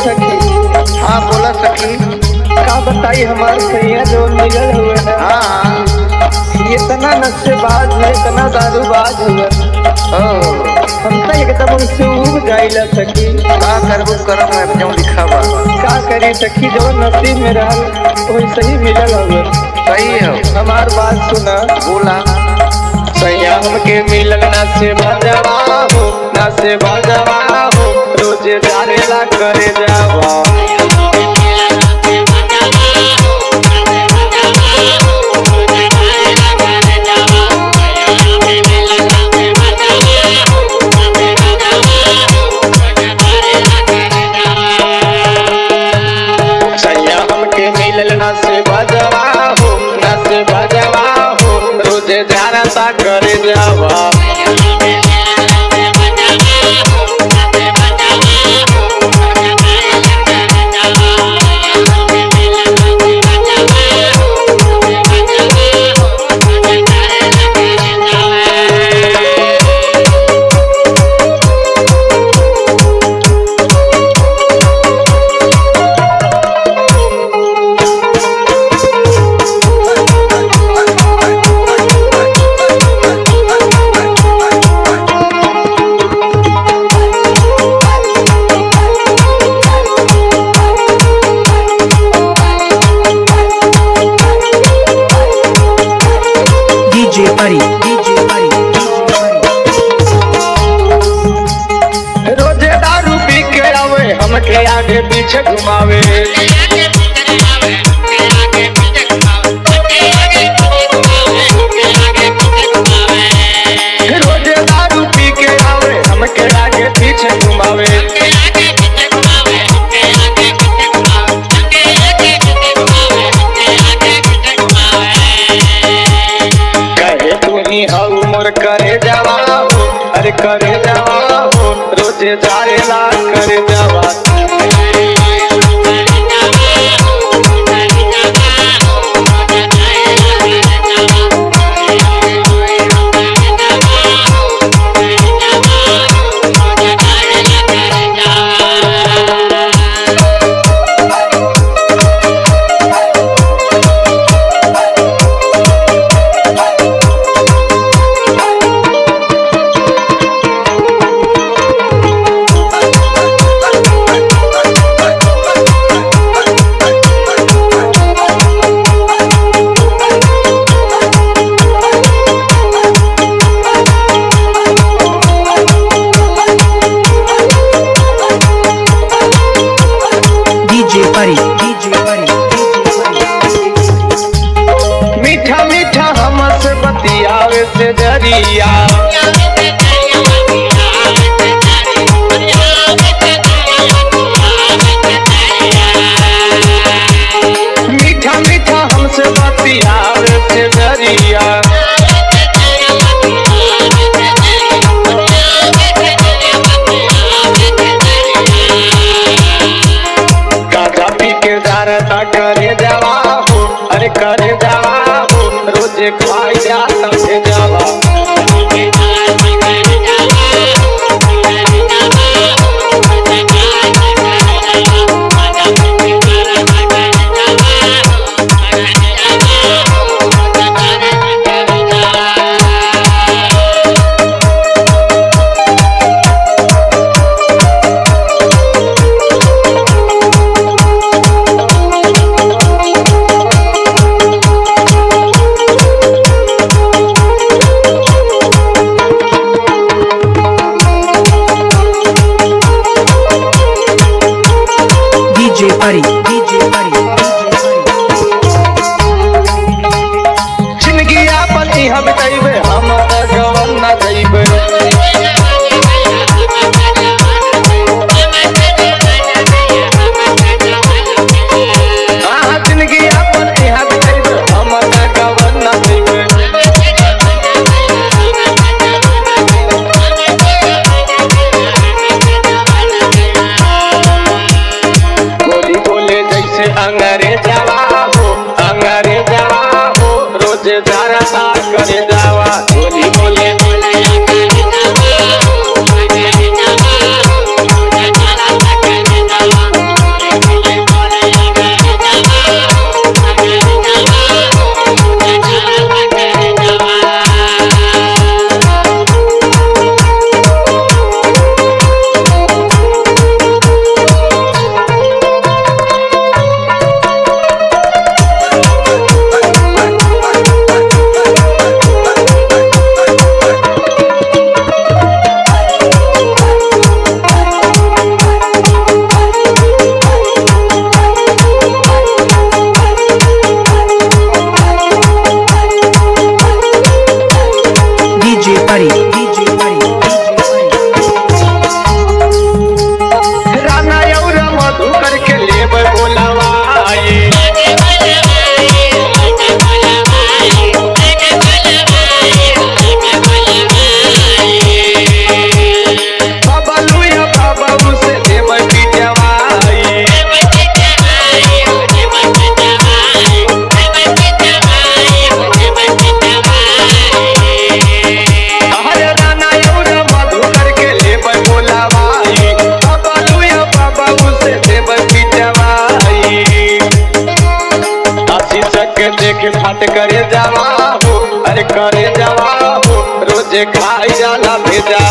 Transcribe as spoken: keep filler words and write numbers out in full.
सखी। हाँ बोला सखी। का बताई हमारे सैया जो मिलल हुए ना। हाँ इतना नशेबाज है, इतना दारूबाज हुए। हम तो एकदम उनसे उब जाइला सखी। का करबू करम है जो लिखा बा। का करी सखी, जो नसीब में रहल वही सही मिलल हुए। सही है। हमार बात सुना। बोला। सैया हमके मिलल ना से भजवा हो, ना से भजवा हो, रोजे जारेला करे जावा। सैया हमके मिलल ना से भजवा हो, ना से भजवा हो, रोजे जारेला करे जावा। रोजे दारू पी के आवे, हमके आगे पीछे घुमावे। रोजे दारू पी के आवे, हमके आगे पीछे घुमावे। कहे तू ही हऊ मोर करे जावा हो, अरे करे जावा हो, रोजे जारेला करे जावा। मीठा मीठा हमसे बतियावे से जरिया। मीठा मीठा हमसे बतियावे से जरिया। गाजा पी के जारता करे जावा हो, अरे करे जावा हो, रोजे खाई जाता के जावा। जिंदगी आपन हम तैबे, हम गवन न तैबे। हाँ जिंदगी आपन हम तैबे, हम गवन न तैबे। गोली बोले रोजे खाई जाला भेजा